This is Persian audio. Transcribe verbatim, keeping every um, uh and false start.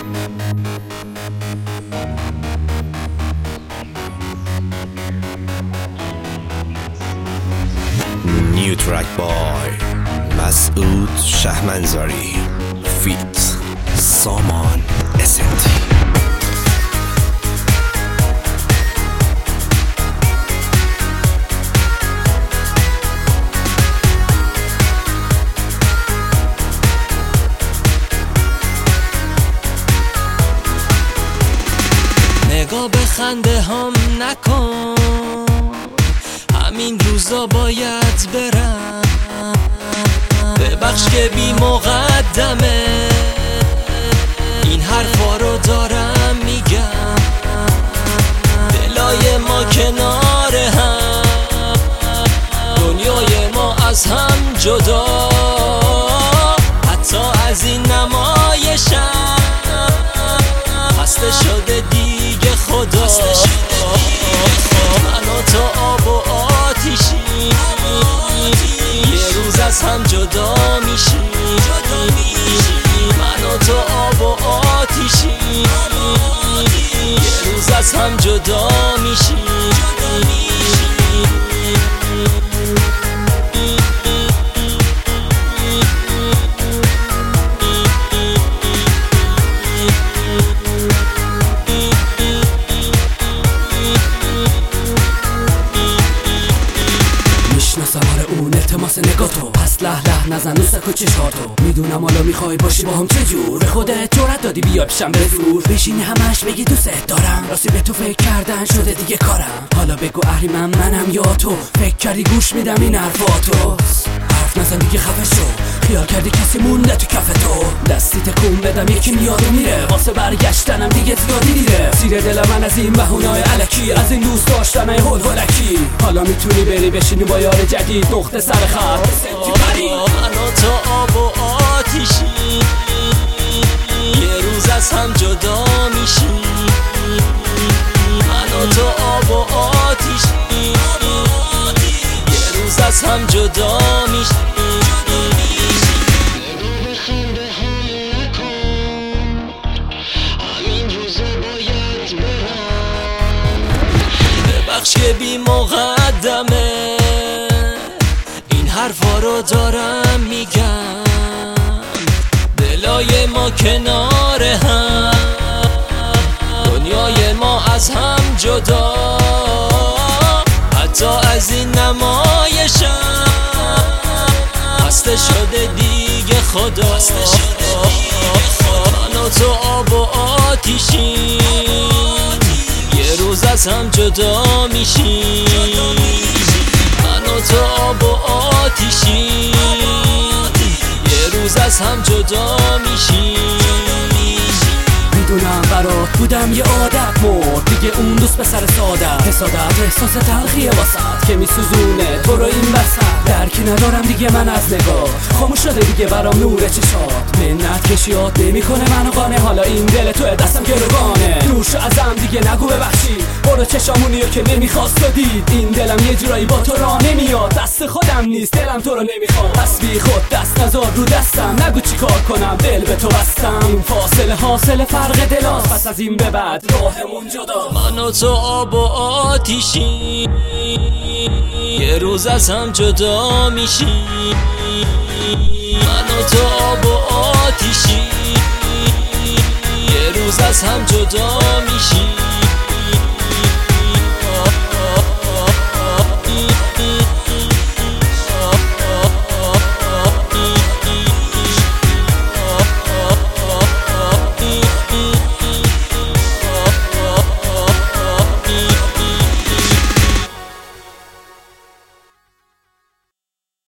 نیو ترک بای مسعود شهمنزاری فیت سامان اسنتی. نگاه به خنده هم نکن، همین روزا باید برم. ببخش که بی مقدمه این حرفا رو دارم میگم. دلای ما کنار هم، دنیای ما از هم جدا. حتی از این نمایشم خسته شده دیگه خدا. من و تو آب و آتیشی، یه روز از هم جدا میشی. من و تو آب و آتیشی، یه روز از هم جدا میشی. سمار اون التماس نگاه تو، پس له له نزن رو سک و چشاتو. میدونم حالا میخوای باشی با هم چجور، به خودت جرأت دادی بیا پیشم به زور. بشینی همش بگی دوست دارم، راستی به تو فکر کردن شده دیگه کارم. حالا بگو اهریمن منم یا تو، فکر کردی گوش میدم این حرفاتو. حرف نزن دیگه خفه شو، خیال کردی کسی مونده تو کف تو. دستی تکون بدم یکی میاد و میره، واسه برگشتنم دیگه زیادی دیره. زیر دل من از این بهونه‌های الکی، از این دوست داشتنای هول هولکی. حالا میتونی بری بشینی با یار جدید، نقطه سر خط من و تو آب و آتیشی، یه روز از هم جدا میشی. من و تو آب و آتیشی، یه روز از هم جدا میشی. ببخش که بی مقدمه این حرفا رو دارم میگم. دلای ما کنار هم، دنیای ما از هم جدا. حتی از این نمایشم خسته شده دیگه خدا. من و تو آب و آتیشی، یه روز از هم جدا میشی. من و تو آب و آتیشی، یه روز از هم جدا میشی. میدونم برات بودم یه عادت مرد، دیگه اون دوست به سر سادت. حسادت احساس تلخیه واسط که میسوزونه تو رو این وسط. درکی ندارم دیگه من از نگاه، خاموش شده دیگه برام نور چشات. منت کشیات نمیکنه منو قانه، حالا این دل تو دستم گروگانه. روش ازم دیگه نگو ببخشی، برو چشامونیو که نمیخواست تو دید. این دلم یه جورایی با تو راه نمیاد، دست خودم نیست دلم تو رو نمیخواد. پس بی خود دست نزار رو دستم، نگو چی کار کنم دل به تو بستم. این فاصله حاصل فرق دلاست، پس از این به بعد راهمون جدا. من و تو آب و آتیشی، یه روز از هم جدا میشی. من و تو آب و آتیشی، یه روز از هم جدا میشی.